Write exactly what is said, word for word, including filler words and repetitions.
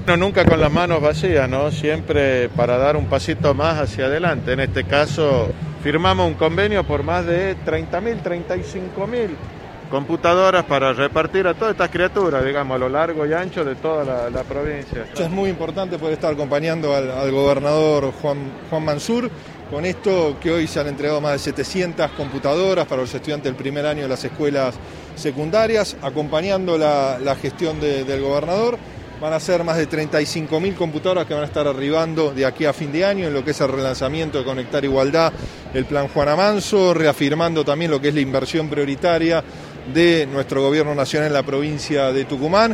Bueno, nunca con las manos vacías, ¿no? Siempre para dar un pasito más hacia adelante. En este caso, firmamos un convenio por más de treinta mil, treinta y cinco mil computadoras para repartir a todas estas criaturas, digamos, a lo largo y ancho de toda la, la provincia. Es muy importante poder estar acompañando al, al gobernador Juan, Juan Mansur con esto, que hoy se han entregado más de setecientas computadoras para los estudiantes del primer año de las escuelas secundarias, acompañando la, la gestión de, del gobernador. Van a ser más de treinta y cinco mil computadoras que van a estar arribando de aquí a fin de año en lo que es el relanzamiento de Conectar Igualdad, el Plan Juana Manso, reafirmando también lo que es la inversión prioritaria de nuestro gobierno nacional en la provincia de Tucumán.